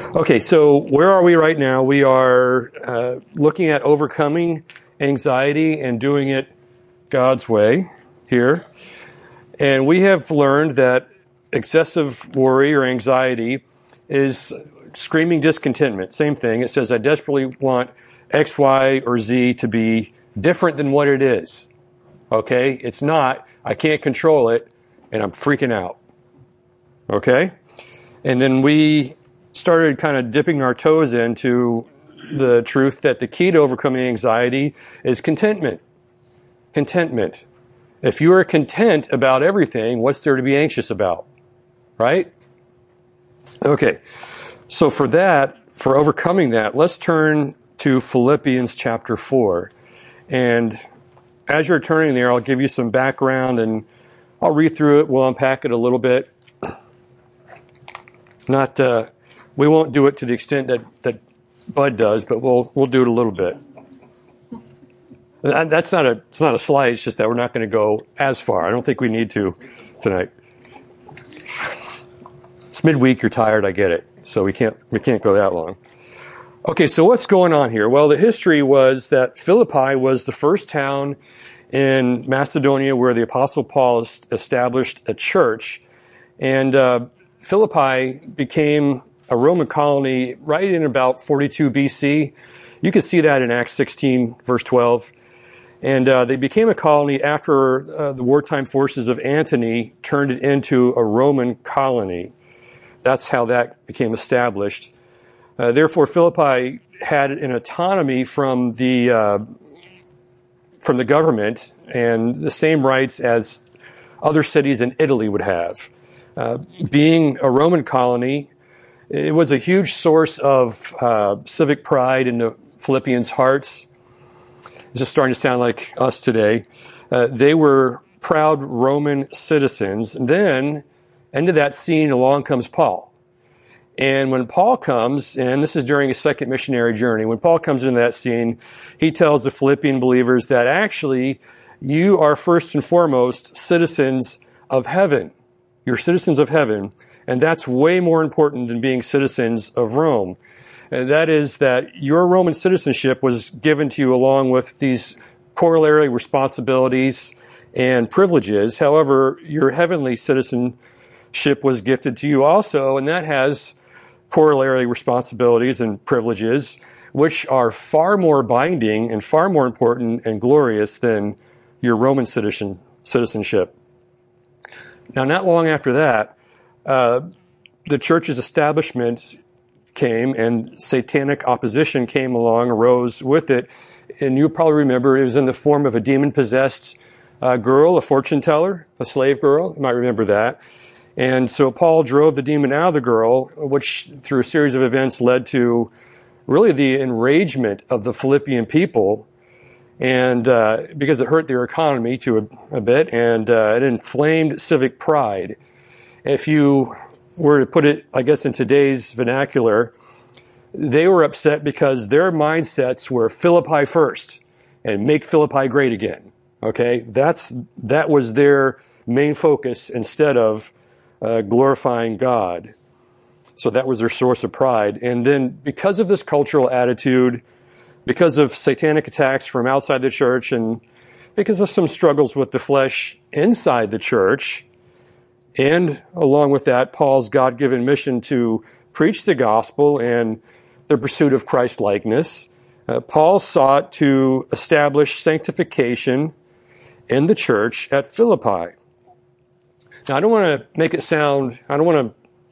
Okay, so where are we right now? We are looking at overcoming anxiety and doing it God's way here. And we have learned that excessive worry or anxiety is screaming discontentment. Same thing. It says, I desperately want X, Y, or Z to be different than what it is. Okay? It's not. I can't control it, and I'm freaking out. Okay? And then we started kind of dipping our toes into the truth that the key to overcoming anxiety is contentment. Contentment. If you are content about everything, what's there to be anxious about? Right? Okay. So for overcoming that, let's turn to Philippians chapter 4. And as you're turning there, I'll give you some background and I'll read through it. We'll unpack it a little bit. We won't do it to the extent that Bud does, but we'll do it a little bit. It's not a slide. It's just that we're not going to go as far. I don't think we need to tonight. It's midweek. You're tired. I get it. So we can't go that long. Okay. So what's going on here? Well, the history was that Philippi was the first town in Macedonia where the Apostle Paul established a church, and Philippi became a Roman colony right in about 42 BC. You can see that in Acts 16, verse 12. And they became a colony after the wartime forces of Antony turned it into a Roman colony. That's how that became established. Therefore, Philippi had an autonomy from the government and the same rights as other cities in Italy would have. Being a Roman colony, it was a huge source of civic pride in the Philippians' hearts. It's just starting to sound like us today. They were proud Roman citizens. And then, into that scene, along comes Paul. And when Paul comes, and this is during his second missionary journey, when Paul comes into that scene, he tells the Philippian believers that actually, you are first and foremost citizens of heaven. You're citizens of heaven. And that's way more important than being citizens of Rome. And that is that your Roman citizenship was given to you along with these corollary responsibilities and privileges. However, your heavenly citizenship was gifted to you also, and that has corollary responsibilities and privileges, which are far more binding and far more important and glorious than your Roman citizenship. Now, not long after that, the church's establishment came and satanic opposition came along, arose with it. And you probably remember it was in the form of a demon-possessed girl, a fortune teller, a slave girl. You might remember that. And so Paul drove the demon out of the girl, which through a series of events led to really the enragement of the Philippian people. And because it hurt their economy to a bit, and it inflamed civic pride. If you were to put it, I guess, in today's vernacular, they were upset because their mindsets were Philippi first and make Philippi great again. Okay? That was their main focus instead of glorifying God. So that was their source of pride. And then because of this cultural attitude, because of satanic attacks from outside the church, and because of some struggles with the flesh inside the church, and along with that, Paul's God-given mission to preach the gospel and the pursuit of Christ-likeness, Paul sought to establish sanctification in the church at Philippi. Now, I don't want to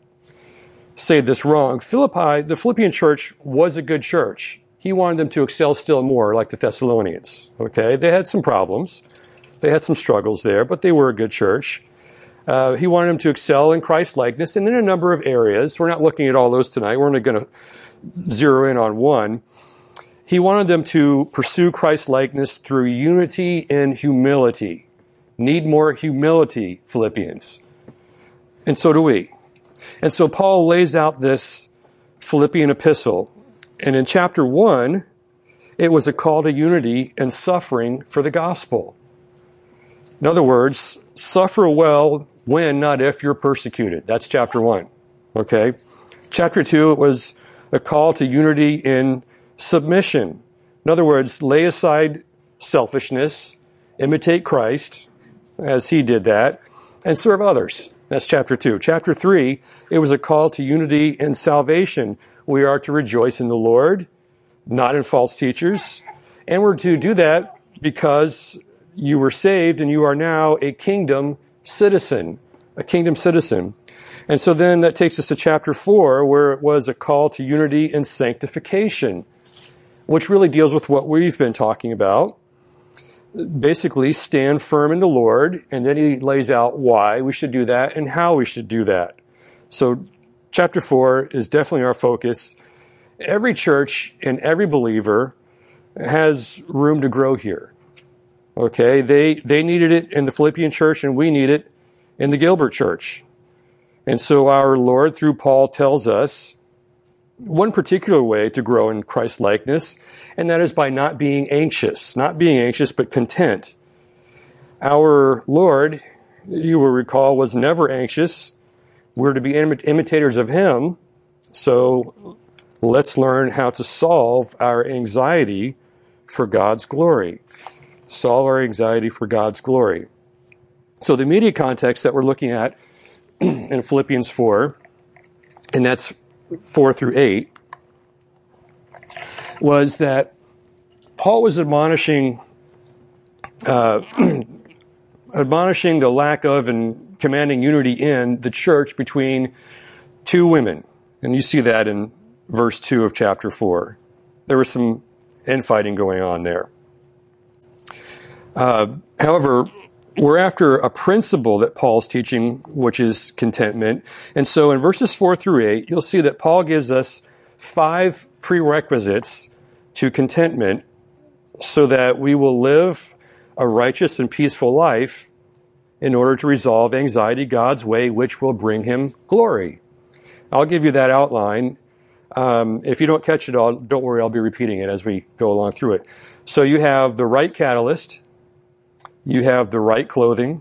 say this wrong. The Philippian church was a good church. He wanted them to excel still more like the Thessalonians. Okay? They had some problems. They had some struggles there, but they were a good church. He wanted them to excel in Christ-likeness and in a number of areas. We're not looking at all those tonight. We're only going to zero in on one. He wanted them to pursue Christ-likeness through unity and humility. Need more humility, Philippians. And so do we. And so Paul lays out this Philippian epistle. And in chapter 1, it was a call to unity and suffering for the gospel. In other words, suffer well when, not if, you're persecuted. That's chapter 1. Okay? Chapter 2, it was a call to unity in submission. In other words, lay aside selfishness, imitate Christ as he did that, and serve others. That's chapter 2. Chapter 3, it was a call to unity in salvation. We are to rejoice in the Lord, not in false teachers. And we're to do that because you were saved and you are now a kingdom citizen. A kingdom citizen. And so then that takes us to chapter 4, where it was a call to unity and sanctification, which really deals with what we've been talking about. Basically, stand firm in the Lord, and then he lays out why we should do that and how we should do that. So chapter 4 is definitely our focus. Every church and every believer has room to grow here. Okay, they needed it in the Philippian church, and we need it in the Gilbert church. And so our Lord, through Paul, tells us one particular way to grow in Christ-likeness, and that is by not being anxious, but content. Our Lord, you will recall, was never anxious. We're to be imitators of him. So let's learn how to solve our anxiety for God's glory. Solve our anxiety for God's glory. So the immediate context that we're looking at in Philippians 4, and that's 4 through 8, was that Paul was admonishing the lack of and commanding unity in the church between two women. And you see that in verse 2 of chapter 4. There was some infighting going on there. However, we're after a principle that Paul's teaching, which is contentment. And so in verses 4 through 8, you'll see that Paul gives us 5 prerequisites to contentment so that we will live a righteous and peaceful life in order to resolve anxiety God's way, which will bring him glory. I'll give you that outline. If you don't catch it all, don't worry, I'll be repeating it as we go along through it. So you have the right catalyst, you have the right clothing,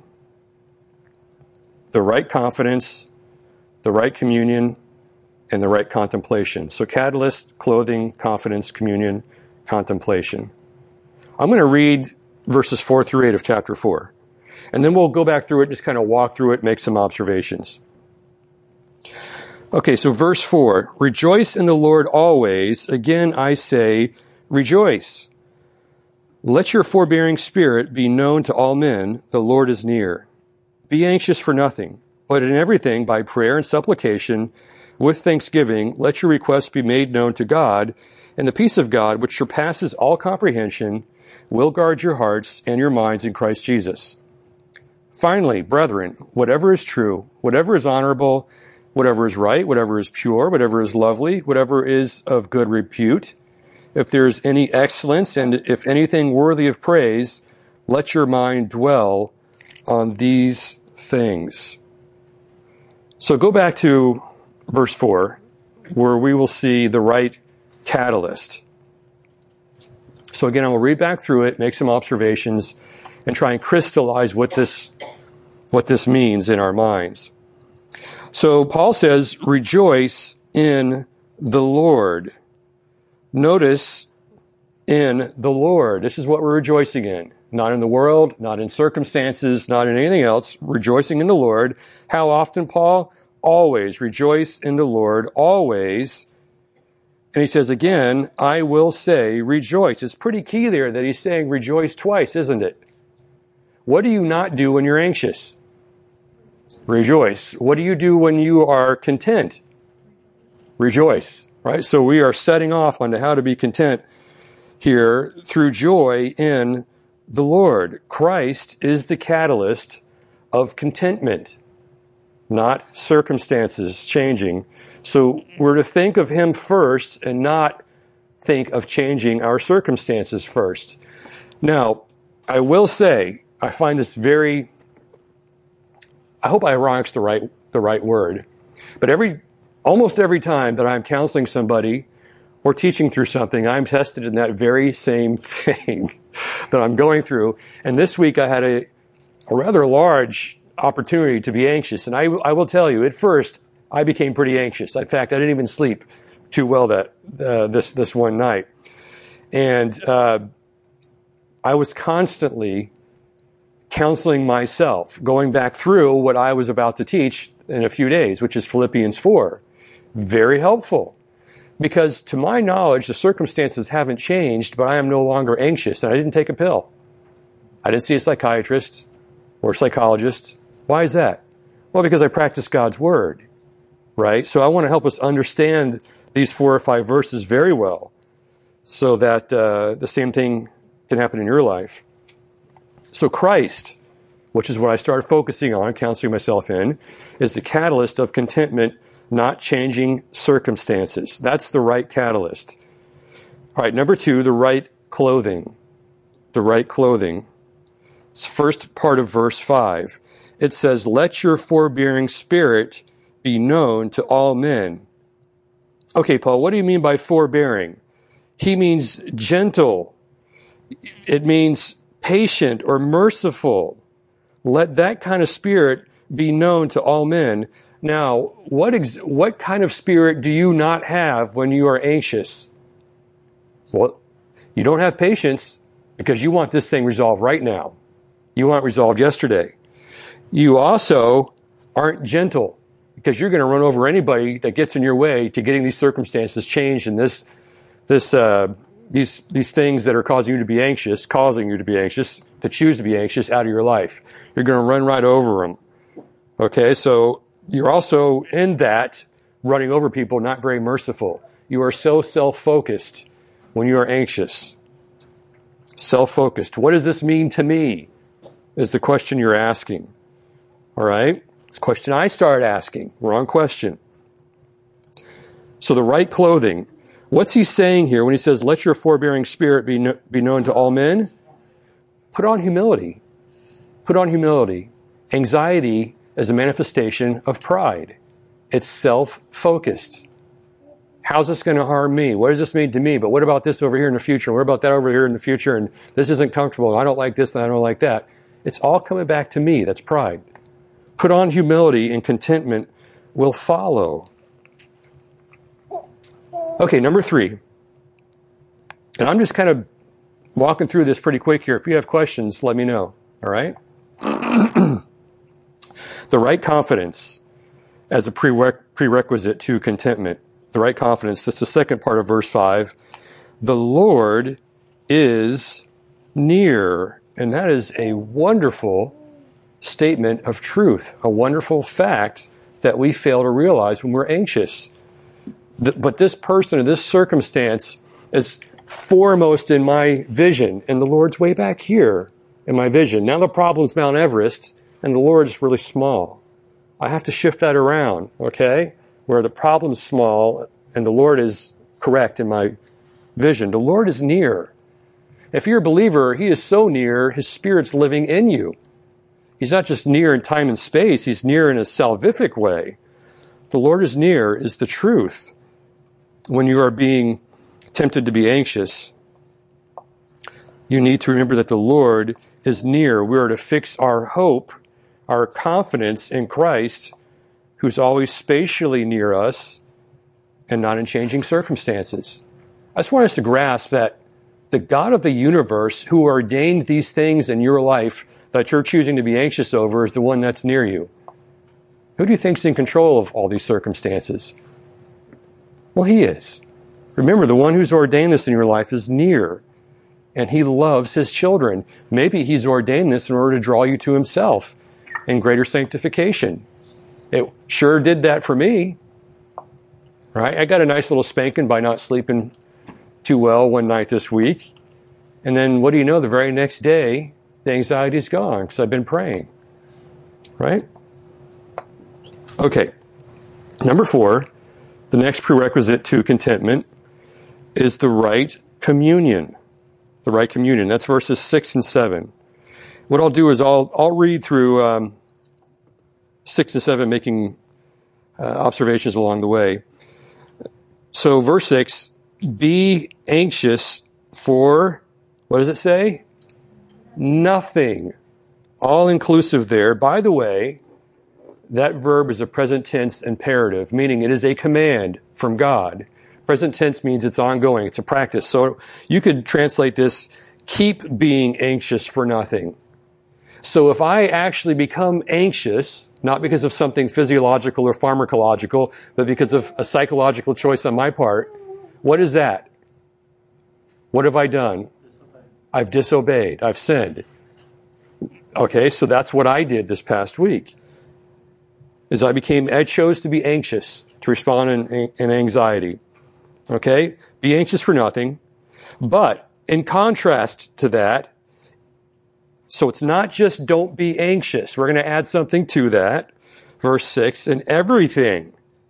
the right confidence, the right communion, and the right contemplation. So catalyst, clothing, confidence, communion, contemplation. I'm going to read verses 4 through 8 of chapter 4. And then we'll go back through it, just kind of walk through it, make some observations. Okay, so verse 4, rejoice in the Lord always. Again, I say, rejoice. Let your forbearing spirit be known to all men. The Lord is near. Be anxious for nothing, but in everything by prayer and supplication, with thanksgiving, let your requests be made known to God, and the peace of God, which surpasses all comprehension, will guard your hearts and your minds in Christ Jesus. Finally, brethren, whatever is true, whatever is honorable, whatever is right, whatever is pure, whatever is lovely, whatever is of good repute, if there's any excellence and if anything worthy of praise, let your mind dwell on these things. So go back to verse 4, where we will see the right catalyst. So again, I will read back through it, make some observations, and try and crystallize what this means in our minds. So Paul says, rejoice in the Lord. Notice, in the Lord. This is what we're rejoicing in. Not in the world, not in circumstances, not in anything else. Rejoicing in the Lord. How often, Paul? Always. Rejoice in the Lord, always. And he says again, I will say rejoice. It's pretty key there that he's saying rejoice twice, isn't it? What do you not do when you're anxious? Rejoice. What do you do when you are content? Rejoice. Right? So we are setting off onto how to be content here through joy in the Lord. Christ is the catalyst of contentment, not circumstances changing. So we're to think of him first and not think of changing our circumstances first. Now, I will say, I find this I hope ironic's the right word, but almost every time that I'm counseling somebody or teaching through something, I'm tested in that very same thing that I'm going through. And this week I had a rather large opportunity to be anxious. And I will tell you, at first, I became pretty anxious. In fact, I didn't even sleep too well this one night. And I was constantly counseling myself, going back through what I was about to teach in a few days, which is Philippians 4. Very helpful. Because to my knowledge, the circumstances haven't changed, but I am no longer anxious, and I didn't take a pill. I didn't see a psychiatrist or psychologist. Why is that? Well, because I practice God's Word, right? So I want to help us understand these 4 or 5 verses very well so that the same thing can happen in your life. So Christ, which is what I started focusing on, counseling myself in, is the catalyst of contentment, not changing circumstances. That's the right catalyst. All right, number 2, the right clothing. The right clothing. It's the first part of verse 5. It says, let your forbearing spirit be known to all men. Okay, Paul, what do you mean by forbearing? He means gentle. It means patient or merciful. Let that kind of spirit be known to all men. Now, what kind of spirit do you not have when you are anxious? Well, you don't have patience because you want this thing resolved right now. You want it resolved yesterday. You also aren't gentle because you're going to run over anybody that gets in your way to getting these circumstances changed and these things that are causing you to be anxious, to choose to be anxious out of your life. You're going to run right over them. Okay, so you're also in that running over people, not very merciful. You are so self-focused when you are anxious. Self-focused. What does this mean to me? Is the question you're asking. All right? It's a question I started asking. Wrong question. So the right clothing. What's he saying here when he says, let your forbearing spirit be known to all men? Put on humility. Put on humility. Anxiety is a manifestation of pride. It's self-focused. How's this going to harm me? What does this mean to me? But what about this over here in the future? What about that over here in the future? And this isn't comfortable. And I don't like this and I don't like that. It's all coming back to me. That's pride. Put on humility and contentment will follow. Okay, number 3. And I'm just kind of walking through this pretty quick here. If you have questions, let me know. All right? The right confidence as a prerequisite to contentment. The right confidence. That's the second part of verse 5. The Lord is near. And that is a wonderful statement of truth, a wonderful fact that we fail to realize when we're anxious. But this person or this circumstance is foremost in my vision, and the Lord's way back here in my vision. Now the problem's Mount Everest, and the Lord's really small. I have to shift that around, okay? Where the problem's small and the Lord is correct in my vision. The Lord is near. If you're a believer, He is so near, His Spirit's living in you. He's not just near in time and space, He's near in a salvific way. The Lord is near is the truth. When you are being tempted to be anxious, you need to remember that the Lord is near. We are to fix our hope, our confidence in Christ, who's always spatially near us and not in changing circumstances. I just want us to grasp that the God of the universe who ordained these things in your life that you're choosing to be anxious over is the one that's near you. Who do you think's in control of all these circumstances? Well, He is. Remember, the one who's ordained this in your life is near, and He loves His children. Maybe He's ordained this in order to draw you to Himself in greater sanctification. It sure did that for me. Right? I got a nice little spanking by not sleeping too well one night this week. And then what do you know? The very next day, the anxiety's gone because I've been praying. Right? Okay. Number 4, the next prerequisite to contentment is the right communion. The right communion. That's verses 6 and 7. What I'll do is I'll read through 6 and 7, making observations along the way. So verse 6, be anxious for, what does it say? Nothing. All inclusive there. By the way, that verb is a present tense imperative, meaning it is a command from God. Present tense means it's ongoing. It's a practice. So you could translate this, keep being anxious for nothing. So if I actually become anxious, not because of something physiological or pharmacological, but because of a psychological choice on my part, what is that? What have I done? I've disobeyed. I've sinned. Okay, so that's what I did this past week. I chose to be anxious, to respond in anxiety. Okay? Be anxious for nothing. But in contrast to that, so it's not just don't be anxious. We're going to add something to that. Verse 6, in everything.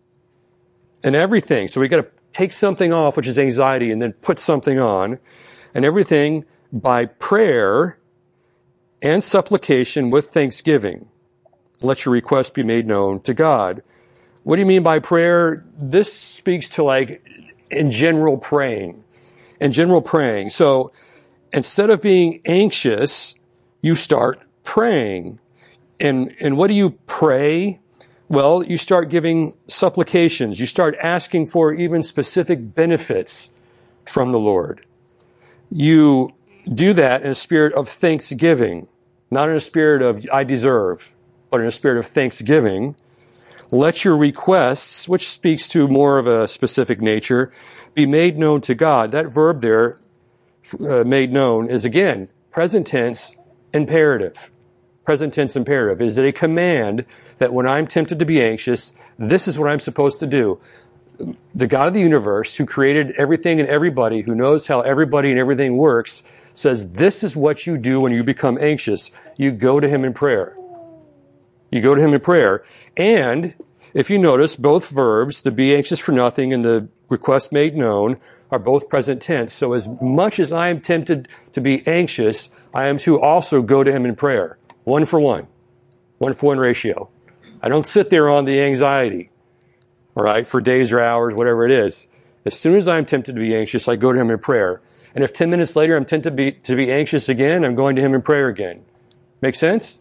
In everything. So we got to take something off, which is anxiety, and then put something on. And everything by prayer and supplication with thanksgiving. Let your request be made known to God. What do you mean by prayer? This speaks to in general praying. In general praying. So instead of being anxious, you start praying. And what do you pray? Well, you start giving supplications. You start asking for even specific benefits from the Lord. You do that in a spirit of thanksgiving, not in a spirit of I deserve, but in a spirit of thanksgiving. Let your requests, which speaks to more of a specific nature, be made known to God. That verb there, made known, is again, present tense imperative. Present tense imperative. Is it a command that when I'm tempted to be anxious, this is what I'm supposed to do? The God of the universe, who created everything and everybody, who knows how everybody and everything works, says this is what you do when you become anxious. You go to Him in prayer. You go to Him in prayer. And if you notice, both verbs, the be anxious for nothing and the request made known, are both present tense. So as much as I am tempted to be anxious, I am to also go to Him in prayer. 1-for-1. 1-for-1 ratio. I don't sit there on the anxiety, all right, for days or hours, whatever it is. As soon as I'm tempted to be anxious, I go to Him in prayer. And if 10 minutes later I'm tempted to be anxious again, I'm going to Him in prayer again. Make sense?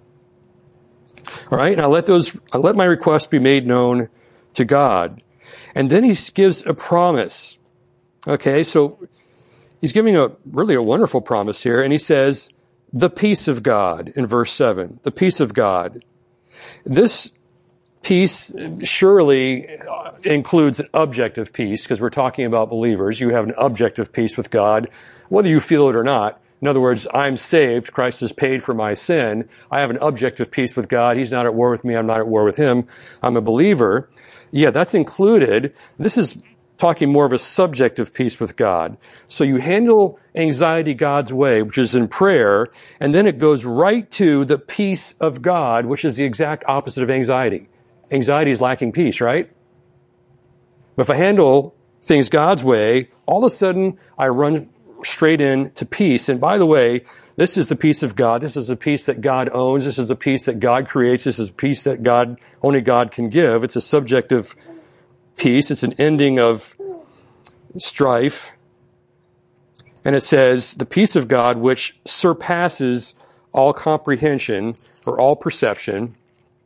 All right, and I let my requests be made known to God. And then He gives a promise. Okay, so He's giving a wonderful promise here, and He says, the peace of God in verse 7. The peace of God. This peace surely includes an objective peace, because we're talking about believers. You have an objective peace with God, whether you feel it or not. In other words, I'm saved. Christ has paid for my sin. I have an objective peace with God. He's not at war with me. I'm not at war with Him. I'm a believer. Yeah, that's included. This is talking more of a subjective peace with God. So you handle anxiety God's way, which is in prayer, and then it goes right to the peace of God, which is the exact opposite of anxiety. Anxiety is lacking peace, right? But if I handle things God's way, all of a sudden I run straight into peace. And by the way, this is the peace of God. This is a peace that God owns. This is a peace that God creates. This is a peace that only God can give. It's a subjective peace. It's an ending of strife. And it says, the peace of God, which surpasses all comprehension or all perception.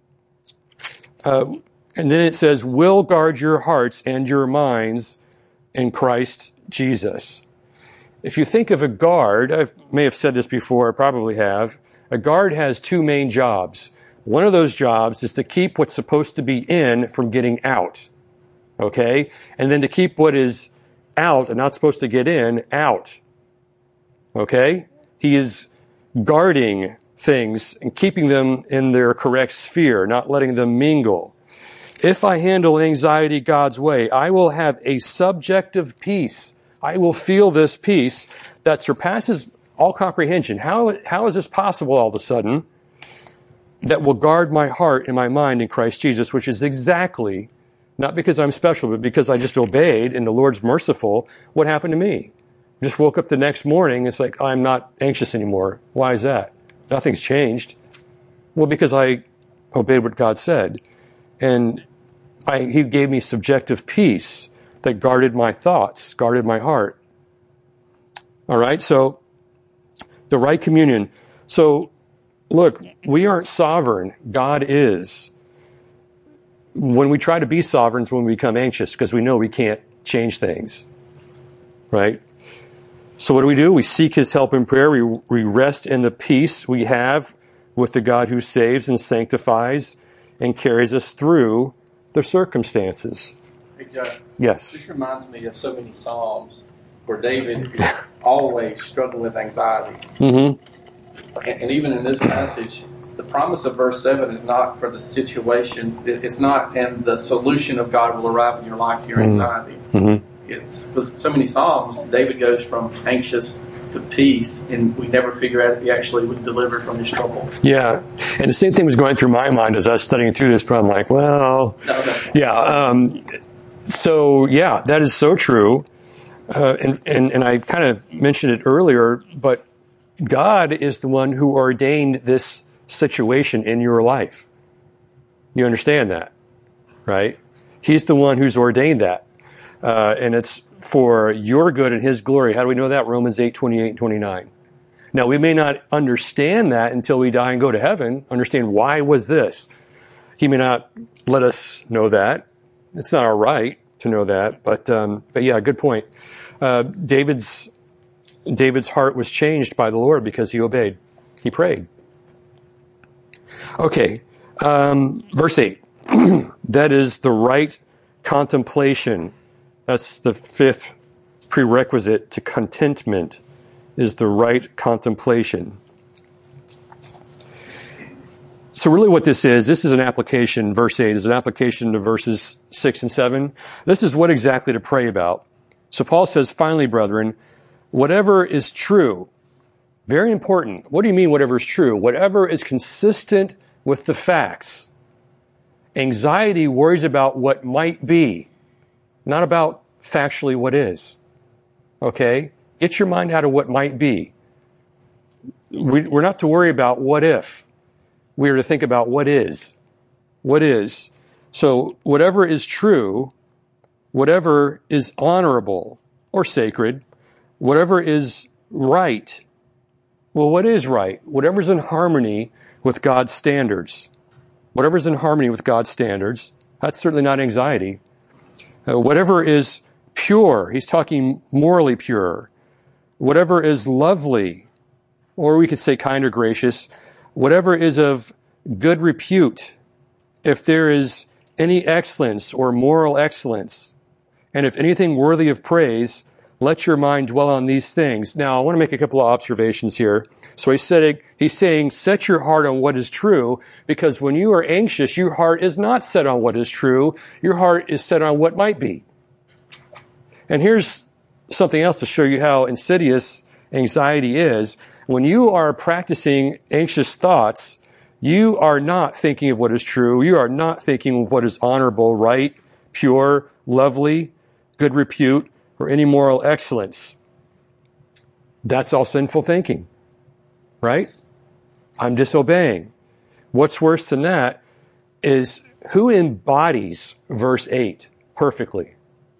And then it says, will guard your hearts and your minds in Christ Jesus. If you think of a guard, I may have said this before, I probably have. A guard has two main jobs. One of those jobs is to keep what's supposed to be in from getting out. Okay? And then to keep what is out and not supposed to get in, out. Okay? He is guarding things and keeping them in their correct sphere, not letting them mingle. If I handle anxiety God's way, I will have a subjective peace. I will feel this peace that surpasses all comprehension. How is this possible all of a sudden? That will guard my heart and my mind in Christ Jesus, which is exactly, not because I'm special, but because I just obeyed and the Lord's merciful, what happened to me. I just woke up the next morning, it's like, I'm not anxious anymore. Why is that? Nothing's changed. Well, because I obeyed what God said. And He gave me subjective peace that guarded my thoughts, guarded my heart. All right, so the right communion. So, look, we aren't sovereign. God is. when we try to be sovereigns, when we become anxious, because we know we can't change things, right? So what do? We seek his help in prayer. We rest in the peace we have with the God who saves and sanctifies and carries us through the circumstances. Hey, Joe. Yes. This reminds me of so many Psalms where David is always struggling with anxiety. Mm-hmm. And even in this passage, the promise of verse 7 is not for the situation. It's not, and the solution of God will arrive in your life, your anxiety. Mm-hmm. It's because so many Psalms, David goes from anxious to peace, and we never figure out if he actually was delivered from his trouble. Yeah. And the same thing was going through my mind as I was studying through this, but I'm like, well, yeah. So, yeah, that is so true. And I kind of mentioned it earlier, but God is the one who ordained this situation in your life. You understand that, right? He's the one who's ordained that. And it's for your good and his glory. How do we know that? Romans 8:28 and 29. Now, we may not understand that until we die and go to heaven, understand why was this. He may not let us know that. It's not our right to know that. But yeah, good point. David's heart was changed by the Lord because he obeyed. He prayed. Okay, verse 8. That is the right contemplation. That's the fifth prerequisite to contentment, is the right contemplation. So really what this is an application, verse 8 is an application to verses 6 and 7. This is what exactly to pray about. So Paul says, finally, brethren, whatever is true, very important. What do you mean whatever is true? Whatever is consistent with the facts. Anxiety worries about what might be, not about factually what is. Okay? Get your mind out of what might be. We're not to worry about what if. We are to think about what is. What is. So whatever is true, whatever is honorable or sacred, whatever is right. Well, what is right? Whatever's in harmony with God's standards. Whatever's in harmony with God's standards, that's certainly not anxiety. Whatever is pure, he's talking morally pure. Whatever is lovely, or we could say kind or gracious, whatever is of good repute, if there is any excellence or moral excellence, and if anything worthy of praise, let your mind dwell on these things. Now, I want to make a couple of observations here. So he's saying, set your heart on what is true, because when you are anxious, your heart is not set on what is true. Your heart is set on what might be. And here's something else to show you how insidious anxiety is. When you are practicing anxious thoughts, you are not thinking of what is true. You are not thinking of what is honorable, right, pure, lovely, good repute, or any moral excellence. That's all sinful thinking, right? I'm disobeying. What's worse than that is who embodies verse 8 perfectly?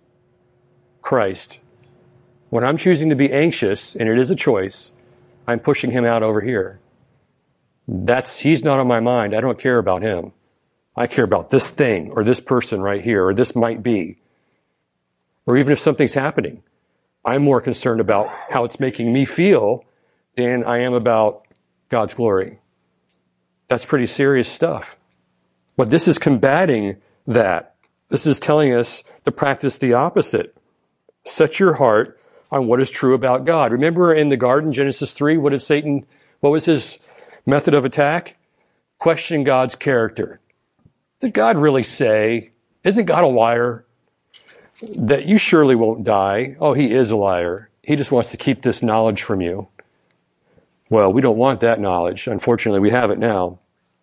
Christ. When I'm choosing to be anxious, and it is a choice, I'm pushing him out over here. He's not on my mind. I don't care about him. I care about this thing or this person right here, or this might be. Or even if something's happening, I'm more concerned about how it's making me feel than I am about God's glory. That's pretty serious stuff. But this is combating that. This is telling us to practice the opposite. Set your heart on what is true about God. Remember in the garden, Genesis 3, what was his method of attack? Question God's character. Did God really say, isn't God a liar? That you surely won't die. Oh, he is a liar. He just wants to keep this knowledge from you. Well, we don't want that knowledge. Unfortunately, we have it now.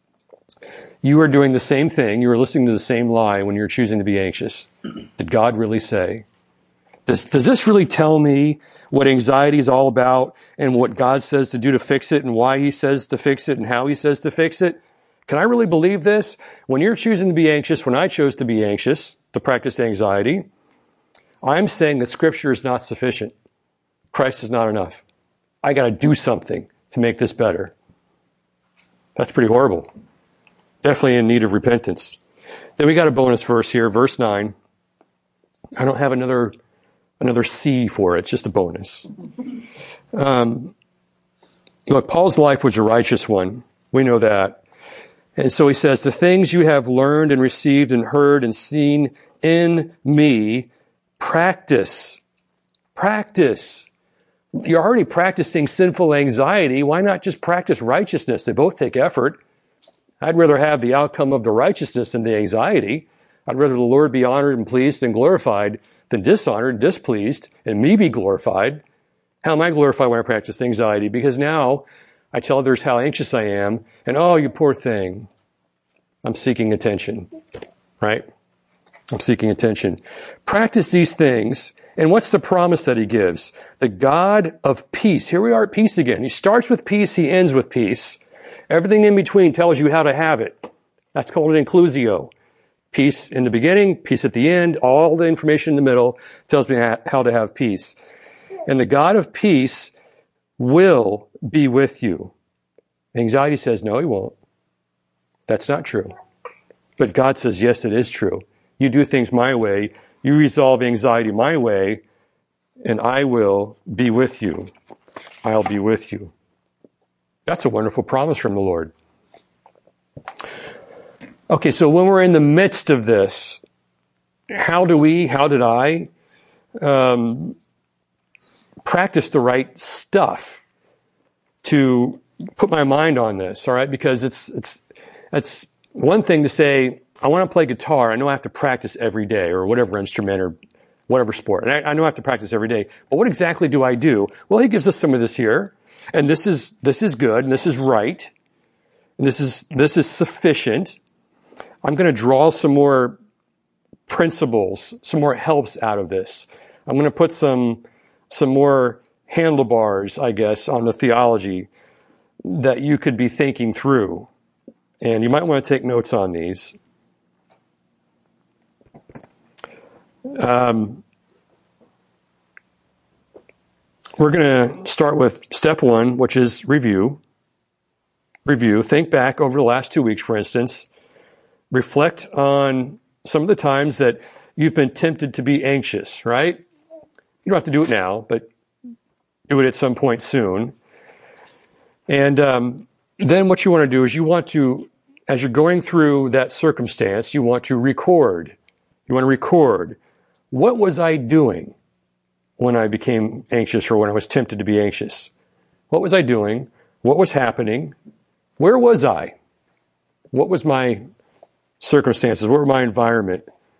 You are doing the same thing. You are listening to the same lie when you're choosing to be anxious. Did God really say? Does this really tell me what anxiety is all about and what God says to do to fix it and why he says to fix it and how he says to fix it? Can I really believe this? When you're choosing to be anxious, when I chose to be anxious, to practice anxiety, I'm saying that Scripture is not sufficient. Christ is not enough. I got to do something to make this better. That's pretty horrible. Definitely in need of repentance. Then we got a bonus verse here, verse 9. I don't have another C for it. It's just a bonus. Look, Paul's life was a righteous one. We know that. And so he says, the things you have learned and received and heard and seen in me, practice. Practice. You're already practicing sinful anxiety. Why not just practice righteousness? They both take effort. I'd rather have the outcome of the righteousness than the anxiety. I'd rather the Lord be honored and pleased and glorified than dishonored, displeased, and me be glorified. How am I glorified when I practice anxiety? Because now I tell others how anxious I am, and oh, you poor thing. I'm seeking attention, right? I'm seeking attention. Practice these things, and what's the promise that he gives? The God of peace. Here we are at peace again. He starts with peace, he ends with peace. Everything in between tells you how to have it. That's called an inclusio. Peace in the beginning, peace at the end, all the information in the middle tells me how to have peace. And the God of peace will be with you. Anxiety says, no, he won't. That's not true. But God says, yes, it is true. You do things my way. You resolve anxiety my way, and I will be with you. I'll be with you. That's a wonderful promise from the Lord. Okay, so when we're in the midst of this, how did I practice the right stuff to put my mind on this, all right? Because it's one thing to say, I want to play guitar. I know I have to practice every day, or whatever instrument or whatever sport. And I know I have to practice every day. But what exactly do I do? Well, he gives us some of this here. And this is good, and this is right. And this is sufficient. I'm going to draw some more principles, some more helps out of this. I'm going to put some more handlebars, I guess, on the theology that you could be thinking through. And you might want to take notes on these. We're going to start with step 1, which is review. Review. Think back over the last 2 weeks, for instance. Reflect on some of the times that you've been tempted to be anxious, right? You don't have to do it now, but do it at some point soon. And then what you want to do is you want to, as you're going through that circumstance, you want to record. You want to record. What was I doing when I became anxious or when I was tempted to be anxious? What was I doing? What was happening? Where was I? What was my circumstances? What were my environment?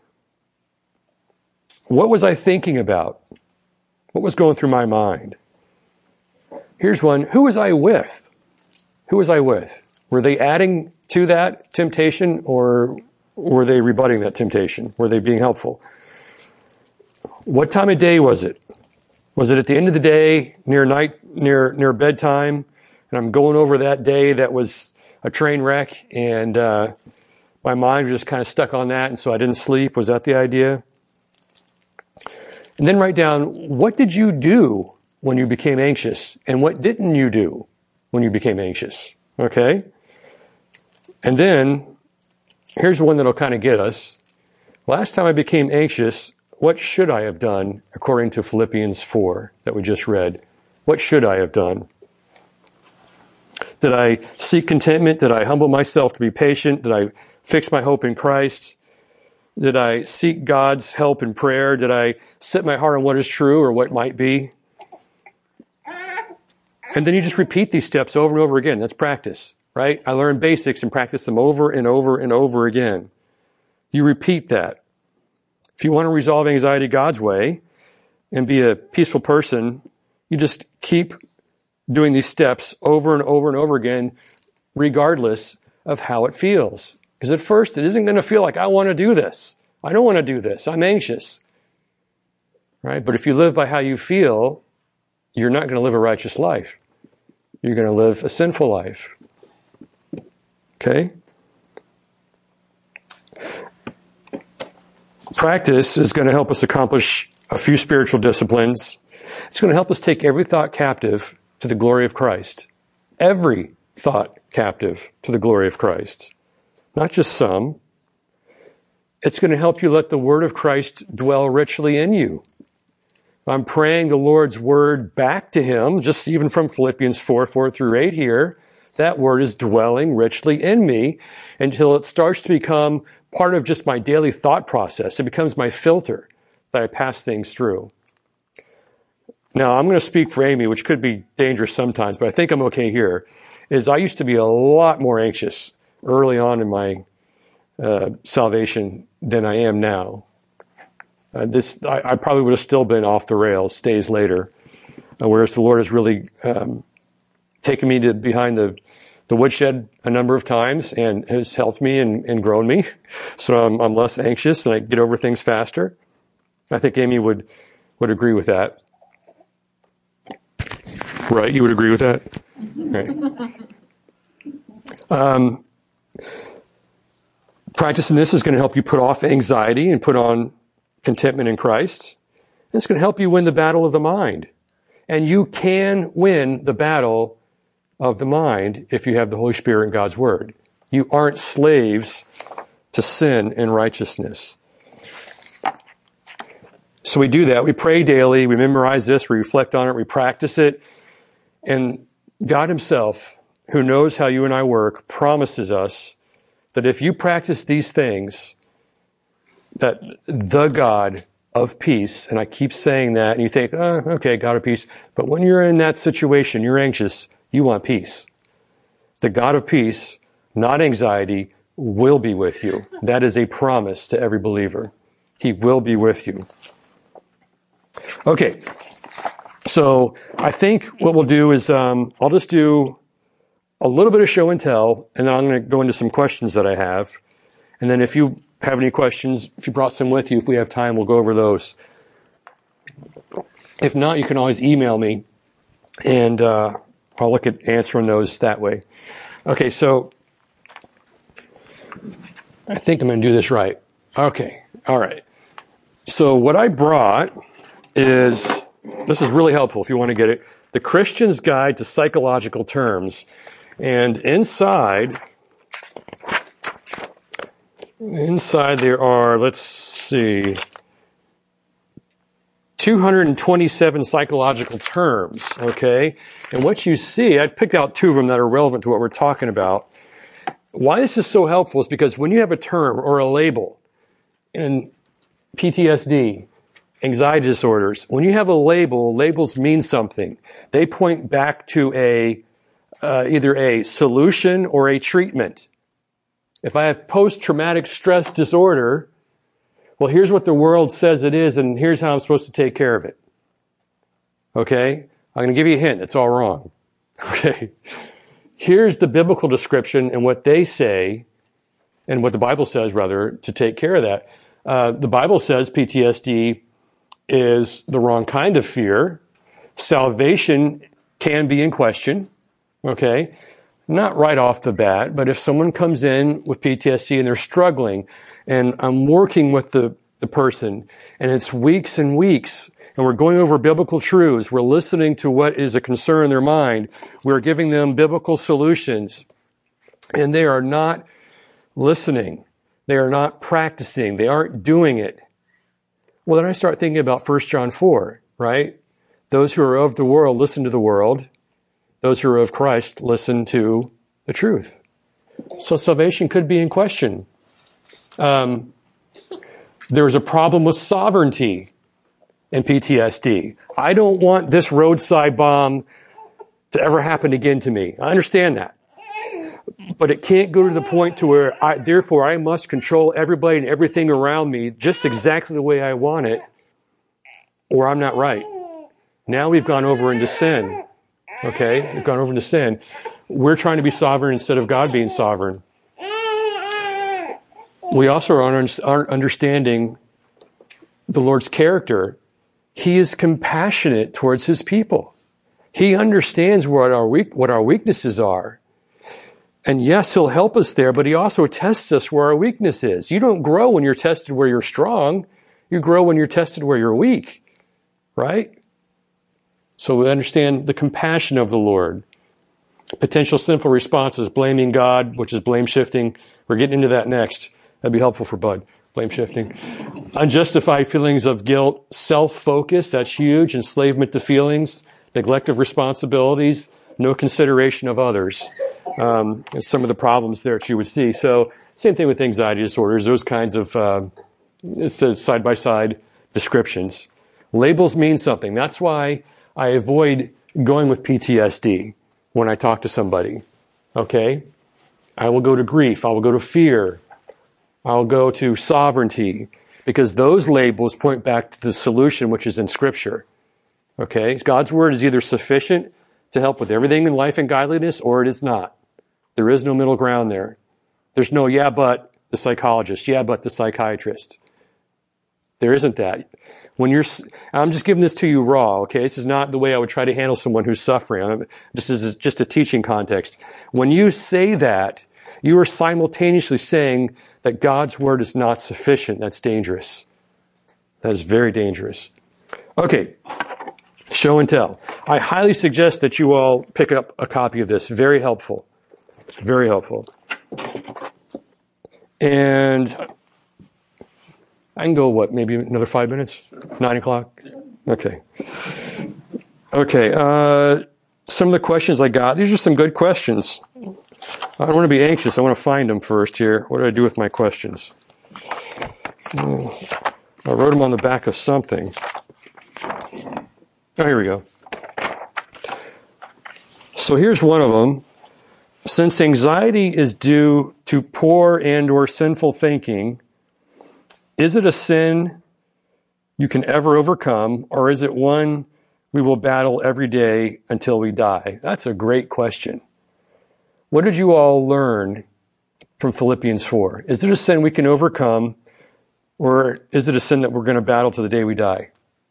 What was I thinking about? What was going through my mind? Here's one. Who was I with? Who was I with? Were they adding to that temptation, or were they rebutting that temptation? Were they being helpful? What time of day was it? Was it at the end of the day, near bedtime, and I'm going over that day that was a train wreck, and my mind was just kind of stuck on that, and so I didn't sleep? Was that the idea? And then write down, what did you do when you became anxious, and what didn't you do when you became anxious? Okay? And then, here's one that'll kind of get us. Last time I became anxious, what should I have done according to Philippians 4 that we just read? What should I have done? Did I seek contentment? Did I humble myself to be patient? Did I fix my hope in Christ? Did I seek God's help in prayer? Did I set my heart on what is true or what might be? And then you just repeat these steps over and over again. That's practice, right? I learn basics and practice them over and over and over again. You repeat that. If you want to resolve anxiety God's way and be a peaceful person, you just keep doing these steps over and over and over again, regardless of how it feels. Because at first, it isn't going to feel like, I want to do this. I don't want to do this. I'm anxious. Right? But if you live by how you feel, you're not going to live a righteous life. You're going to live a sinful life. Okay? Practice is going to help us accomplish a few spiritual disciplines. It's going to help us take every thought captive to the glory of Christ. Every thought captive to the glory of Christ. Not just some. It's going to help you let the word of Christ dwell richly in you. I'm praying the Lord's word back to him, just even from Philippians 4:4-8 here. That word is dwelling richly in me until it starts to become part of just my daily thought process. It becomes my filter that I pass things through. Now, I'm going to speak for Amy, which could be dangerous sometimes, but I think I'm okay here, is I used to be a lot more anxious early on in my salvation than I am now. I probably would have still been off the rails days later, whereas the Lord has really taken me to behind the woodshed a number of times and has helped me and grown me. So I'm less anxious and I get over things faster. I think Amy would agree with that. Right? You would agree with that? Right. Practicing this is going to help you put off anxiety and put on contentment in Christ. And it's going to help you win the battle of the mind. And you can win the battle of the mind if you have the Holy Spirit and God's Word. You aren't slaves to sin and righteousness. So we do that. We pray daily. We memorize this. We reflect on it. We practice it. And God himself, who knows how you and I work, promises us that if you practice these things, that the God of peace, and I keep saying that, and you think, oh, okay, God of peace. But when you're in that situation, you're anxious, you want peace. The God of peace, not anxiety, will be with you. That is a promise to every believer. He will be with you. Okay, so I think what we'll do is I'll just do a little bit of show and tell, and then I'm going to go into some questions that I have. And then if you have any questions, if you brought some with you, if we have time, we'll go over those. If not, you can always email me, and I'll look at answering those that way. Okay, so I think I'm going to do this right. Okay, all right. So what I brought is, this is really helpful if you want to get it, The Christian's Guide to Psychological Terms. And inside there are, let's see, 227 psychological terms, okay? And what you see, I picked out two of them that are relevant to what we're talking about. Why this is so helpful is because when you have a term or a label in PTSD, anxiety disorders, when you have a label, labels mean something. They point back to either a solution or a treatment. If I have post-traumatic stress disorder, well, here's what the world says it is, and here's how I'm supposed to take care of it. Okay? I'm going to give you a hint. It's all wrong. Okay? Here's the biblical description and what they say, and what the Bible says, rather, to take care of that. The Bible says PTSD is the wrong kind of fear. Salvation can be in question. Okay? Not right off the bat, but if someone comes in with PTSD and they're struggling, and I'm working with the person, and it's weeks and weeks, and we're going over biblical truths, we're listening to what is a concern in their mind, we're giving them biblical solutions, and they are not listening, they are not practicing, they aren't doing it. Well, then I start thinking about 1 John 4, right? Those who are of the world listen to the world. Those who are of Christ listen to the truth. So salvation could be in question. There's a problem with sovereignty in PTSD. I don't want this roadside bomb to ever happen again to me. I understand that. But it can't go to the point to where therefore I must control everybody and everything around me just exactly the way I want it, or I'm not right. Now we've gone over into sin. Okay? We've gone over into sin. We're trying to be sovereign instead of God being sovereign. We also aren't understanding the Lord's character. He is compassionate towards his people. He understands what our weaknesses are. And yes, he'll help us there, but he also tests us where our weakness is. You don't grow when you're tested where you're strong. You grow when you're tested where you're weak. Right? So we understand the compassion of the Lord. Potential sinful responses, blaming God, which is blame shifting. We're getting into that next. That'd be helpful for Bud. Blame shifting. Unjustified feelings of guilt, self-focus, that's huge, enslavement to feelings, neglect of responsibilities, no consideration of others. Some of the problems there that you would see. So same thing with anxiety disorders, those kinds of it's side-by-side descriptions. Labels mean something. That's why I avoid going with PTSD when I talk to somebody. Okay? I will go to grief. I will go to fear. I'll go to sovereignty, because those labels point back to the solution which is in Scripture. Okay? God's Word is either sufficient to help with everything in life and godliness, or it is not. There is no middle ground there. There's no, yeah, but the psychologist, yeah, but the psychiatrist. There isn't that. I'm just giving this to you raw, okay? This is not the way I would try to handle someone who's suffering. This is just a teaching context. When you say that, you are simultaneously saying that God's Word is not sufficient. That's dangerous. That is very dangerous. Okay. Show and tell. I highly suggest that you all pick up a copy of this. Very helpful. Very helpful. And I can go, maybe another 5 minutes? 9 o'clock? Okay. Okay. Some of the questions I got, these are some good questions. I don't want to be anxious. I want to find them first here. What did I do with my questions? I wrote them on the back of something. Oh, here we go. So here's one of them. Since anxiety is due to poor and or sinful thinking, is it a sin you can ever overcome, or is it one we will battle every day until we die? That's a great question. What did you all learn from Philippians 4? Is it a sin we can overcome, or is it a sin that we're going to battle to the day we die?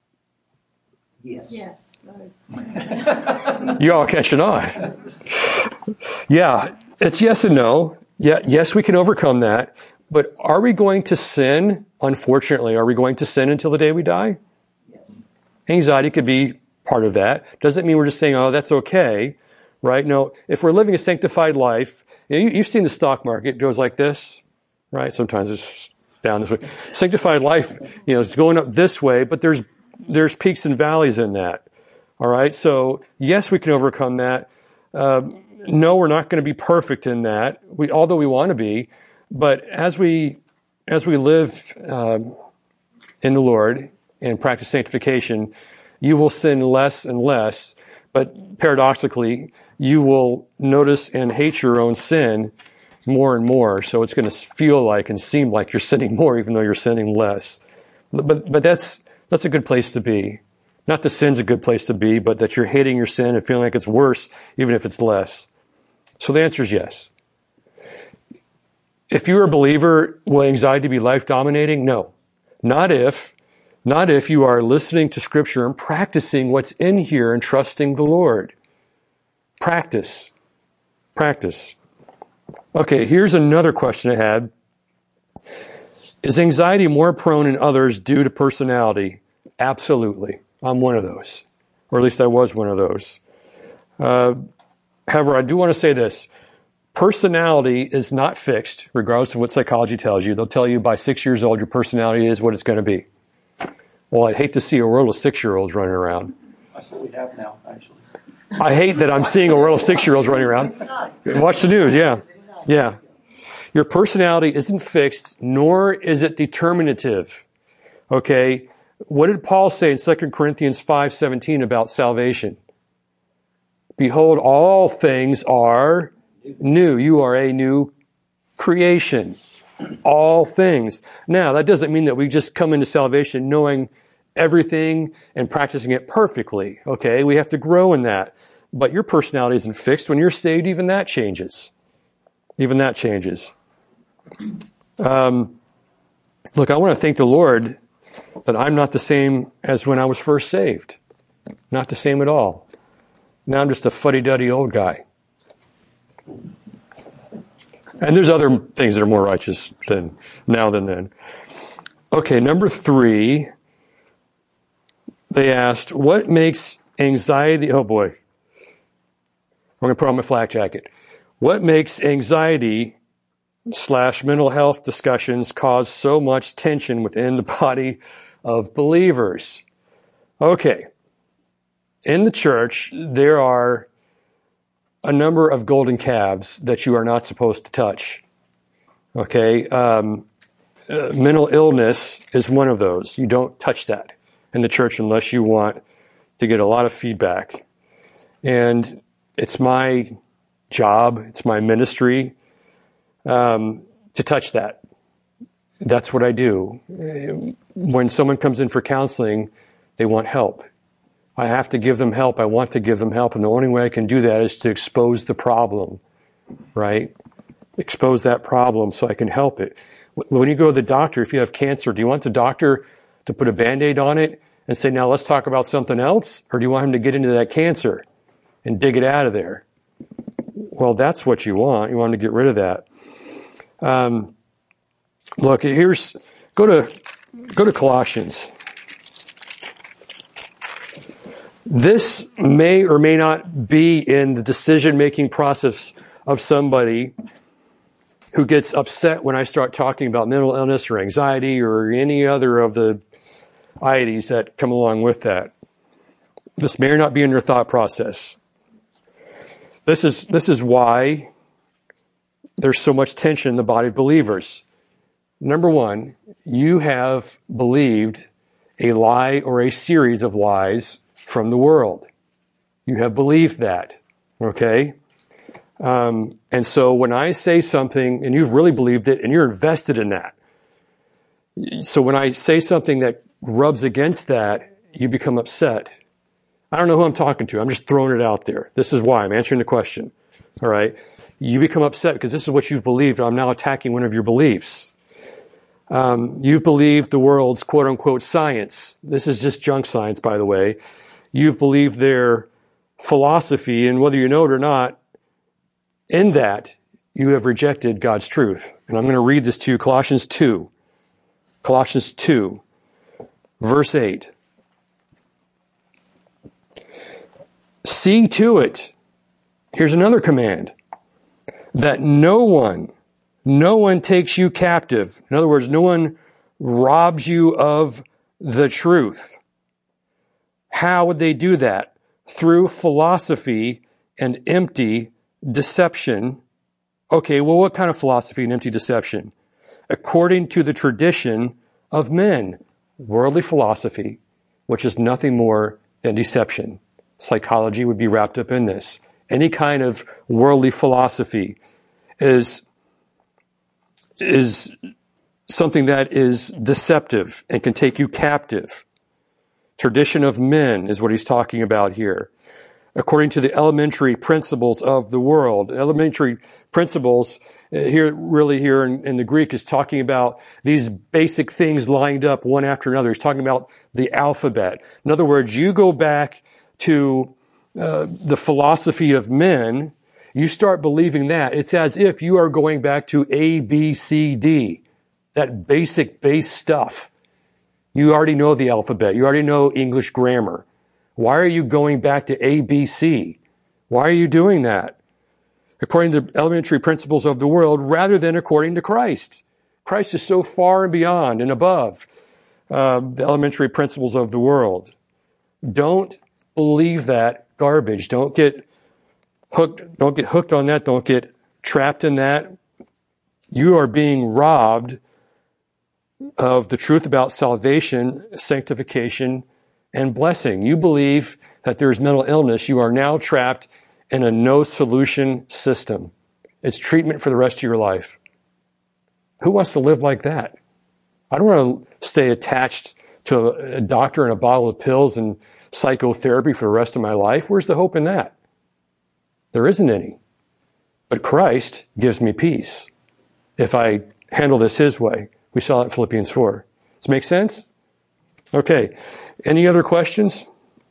Yes. You all catching on. Yeah, it's yes and no. Yeah, yes, we can overcome that. But are we going to sin? Unfortunately, are we going to sin until the day we die? Yes. Anxiety could be part of that. Doesn't mean we're just saying, oh, that's okay, right? No, if we're living a sanctified life, you've seen the stock market. It goes like this, right? Sometimes it's down this way. Sanctified life, it's going up this way, but there's peaks and valleys in that. All right. So yes, we can overcome that. No, we're not going to be perfect in that. Although we want to be, but as we live in the Lord and practice sanctification, you will sin less and less. But paradoxically, you will notice and hate your own sin more and more. So it's going to feel like and seem like you're sinning more, even though you're sinning less. But that's a good place to be. Not that sin's a good place to be, but that you're hating your sin and feeling like it's worse, even if it's less. So the answer is yes. If you're a believer, will anxiety be life-dominating? No. Not if you are listening to Scripture and practicing what's in here and trusting the Lord. Practice. Okay, here's another question I had. Is anxiety more prone in others due to personality? Absolutely. I'm one of those. Or at least I was one of those. However, I do want to say this. Personality is not fixed, regardless of what psychology tells you. They'll tell you by 6 years old, your personality is what it's going to be. Well, I'd hate to see a world of 6-year-olds running around. That's what we have now, actually. I hate that I'm seeing a world of 6-year-olds running around. Watch the news, yeah. Yeah. Your personality isn't fixed, nor is it determinative. Okay? What did Paul say in 2 Corinthians 5:17 about salvation? Behold, all things are new. You are a new creation. All things. Now, that doesn't mean that we just come into salvation knowing everything and practicing it perfectly. Okay? We have to grow in that. But your personality isn't fixed. When you're saved, even that changes. Even that changes. Look, I want to thank the Lord that I'm not the same as when I was first saved. Not the same at all. Now I'm just a fuddy-duddy old guy. And there's other things that are more righteous than now than then. Okay, number 3. They asked, what makes anxiety... Oh, boy. I'm going to put on my flak jacket. What makes anxiety mental health discussions cause so much tension within the body of believers. Okay. In the church, there are a number of golden calves that you are not supposed to touch. Okay. Mental illness is one of those. You don't touch that in the church unless you want to get a lot of feedback. And it's my job, it's my ministry, to touch that. That's what I do. When someone comes in for counseling, they want help. I have to give them help. I want to give them help. And the only way I can do that is to expose the problem, right? Expose that problem so I can help it. When you go to the doctor, if you have cancer, do you want the doctor to put a Band-Aid on it and say, now let's talk about something else? Or do you want him to get into that cancer and dig it out of there? Well, that's what you want. You want to get rid of that. Look, go to Colossians. This may or may not be in the decision-making process of somebody who gets upset when I start talking about mental illness or anxiety or any other of the IEDs that come along with that. This may or not be in your thought process. This is why there's so much tension in the body of believers. Number one, you have believed a lie or a series of lies from the world. You have believed that, okay? And so when I say something, and you've really believed it, and you're invested in that, so when I say something that rubs against that, you become upset. I don't know who I'm talking to. I'm just throwing it out there. This is why I'm answering the question, all right? You become upset because this is what you've believed. I'm now attacking one of your beliefs. You've believed the world's quote-unquote science. This is just junk science, by the way. You've believed their philosophy, and whether you know it or not, in that, you have rejected God's truth. And I'm going to read this to you, Colossians 2. Colossians 2, verse 8. See to it, here's another command, that no one takes you captive. In other words, no one robs you of the truth. How would they do that? Through philosophy and empty deception. Okay, well, what kind of philosophy and empty deception? According to the tradition of men. Worldly philosophy, which is nothing more than deception. Psychology would be wrapped up in this. Any kind of worldly philosophy is something that is deceptive and can take you captive. Tradition of men is what he's talking about here. According to the elementary principles of the world. Elementary principles here in the Greek is talking about these basic things lined up one after another. He's talking about the alphabet. In other words, you go back to the philosophy of men, you start believing that. It's as if you are going back to A, B, C, D, that basic base stuff. You already know the alphabet. You already know English grammar. Why are you going back to A, B, C? Why are you doing that? According to the elementary principles of the world, rather than according to Christ. Christ is so far and beyond and above the elementary principles of the world. Don't believe that garbage. Don't get hooked. Don't get hooked on that. Don't get trapped in that. You are being robbed of the truth about salvation, sanctification, and blessing. You believe that there is mental illness. You are now trapped in a no-solution system. It's treatment for the rest of your life. Who wants to live like that? I don't want to stay attached to a doctor and a bottle of pills and psychotherapy for the rest of my life. Where's the hope in that? There isn't any. But Christ gives me peace if I handle this His way. We saw it in Philippians 4. Does it make sense? Okay. Any other questions?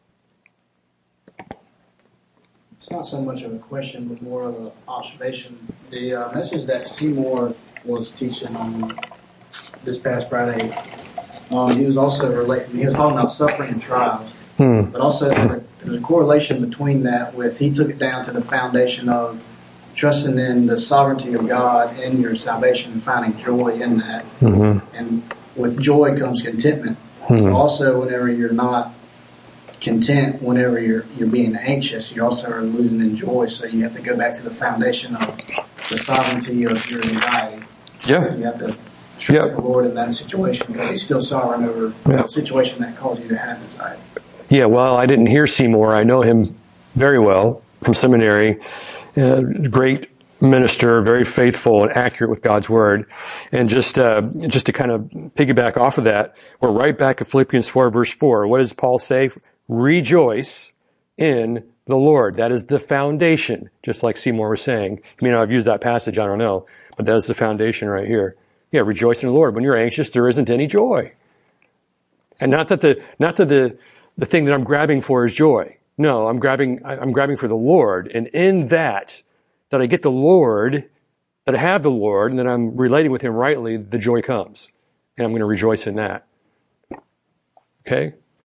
It's not so much of a question, but more of an observation. The message that Seymour was teaching on this past Friday, he was also he was talking about suffering and trials, but also there's a correlation between that with, he took it down to the foundation of trusting in the sovereignty of God in your salvation and finding joy in that. And with joy comes contentment. So also, whenever you're not content, whenever you're being anxious, you also are losing in joy. So you have to go back to the foundation of the sovereignty of your anxiety. Yeah. You have to trust the Lord in that situation because He's still sovereign over the situation that caused you to have anxiety. Yeah, well, I didn't hear Seymour. I know him very well from seminary. Great minister, very faithful and accurate with God's word. And just to kind of piggyback off of that, we're right back at Philippians 4, verse 4. What does Paul say? Rejoice in the Lord. That is the foundation, just like Seymour was saying. I mean, I've used that passage, I don't know, but that is the foundation right here. Yeah, rejoice in the Lord. When you're anxious, there isn't any joy. And not that the thing that I'm grabbing for is joy. No, I'm grabbing for the Lord. And in that I get the Lord, that I have the Lord, and that I'm relating with Him rightly, the joy comes. And I'm going to rejoice in that. Okay?